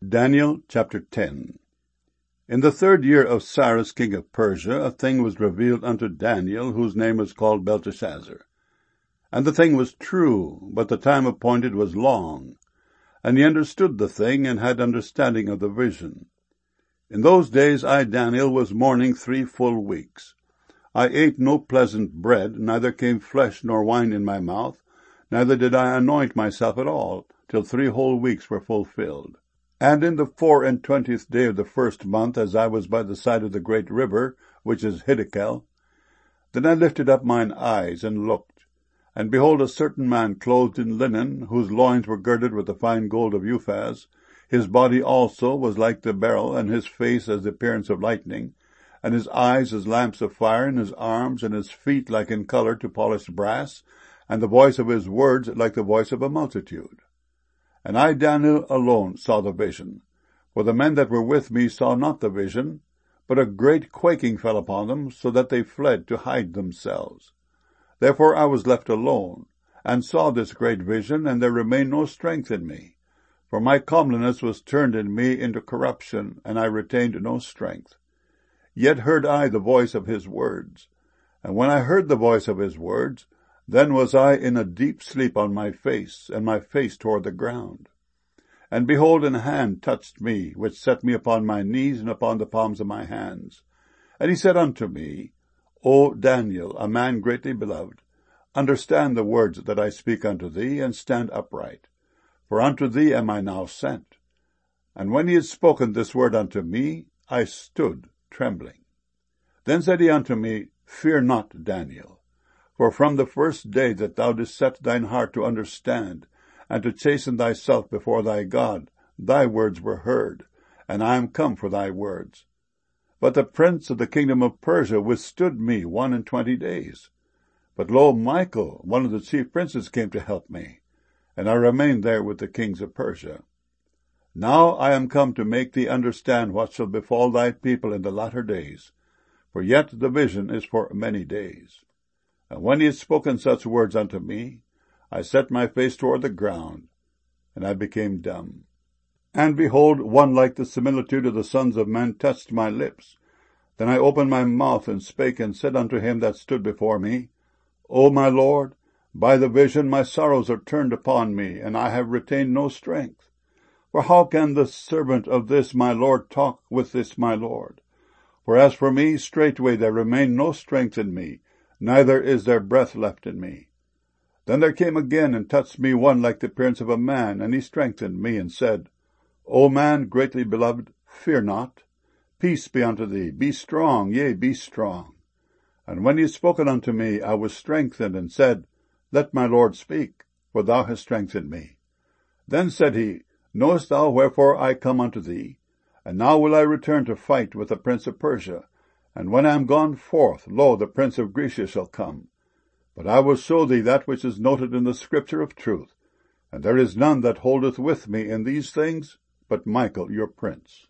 Daniel chapter 10. In the 3rd year of Cyrus king of Persia, a thing was revealed unto Daniel, whose name was called Belteshazzar. And the thing was true, but the time appointed was long. And he understood the thing, and had understanding of the vision. In those days I, Daniel, was mourning 3 full weeks. I ate no pleasant bread, neither came flesh nor wine in my mouth, neither did I anoint myself at all, till 3 whole weeks were fulfilled. And in the 24th day of the 1st month, as I was by the side of the great river, which is Hiddekel, then I lifted up mine eyes, and looked. And behold, a certain man clothed in linen, whose loins were girded with the fine gold of Uphaz. His body also was like the beryl, and his face as the appearance of lightning, and his eyes as lamps of fire, and his arms and his feet like in colour to polished brass, and the voice of his words like the voice of a multitude. And I, Daniel, alone saw the vision. For the men that were with me saw not the vision, but a great quaking fell upon them, so that they fled to hide themselves. Therefore I was left alone, and saw this great vision, and there remained no strength in me. For my comeliness was turned in me into corruption, and I retained no strength. Yet heard I the voice of his words. And when I heard the voice of his words, then was I in a deep sleep on my face, and my face toward the ground. And behold, an hand touched me, which set me upon my knees and upon the palms of my hands. And he said unto me, O Daniel, a man greatly beloved, understand the words that I speak unto thee, and stand upright. For unto thee am I now sent. And when he had spoken this word unto me, I stood trembling. Then said he unto me, Fear not, Daniel. For from the first day that thou didst set thine heart to understand, and to chasten thyself before thy God, thy words were heard, and I am come for thy words. But the prince of the kingdom of Persia withstood me 21 days. But lo, Michael, one of the chief princes, came to help me, and I remained there with the kings of Persia. Now I am come to make thee understand what shall befall thy people in the latter days, for yet the vision is for many days. And when he had spoken such words unto me, I set my face toward the ground, and I became dumb. And behold, one like the similitude of the sons of men touched my lips. Then I opened my mouth and spake, and said unto him that stood before me, O my Lord, by the vision my sorrows are turned upon me, and I have retained no strength. For how can the servant of this my Lord talk with this my Lord? For as for me, straightway there remained no strength in me, neither is there breath left in me. Then there came again and touched me one like the appearance of a man, and he strengthened me, and said, O man greatly beloved, fear not. Peace be unto thee. Be strong, yea, be strong. And when he had spoken unto me, I was strengthened, and said, Let my Lord speak, for thou hast strengthened me. Then said he, Knowest thou wherefore I come unto thee? And now will I return to fight with the prince of Persia. And when I am gone forth, lo, the prince of Grecia shall come. But I will show thee that which is noted in the scripture of truth, and there is none that holdeth with me in these things, but Michael your prince.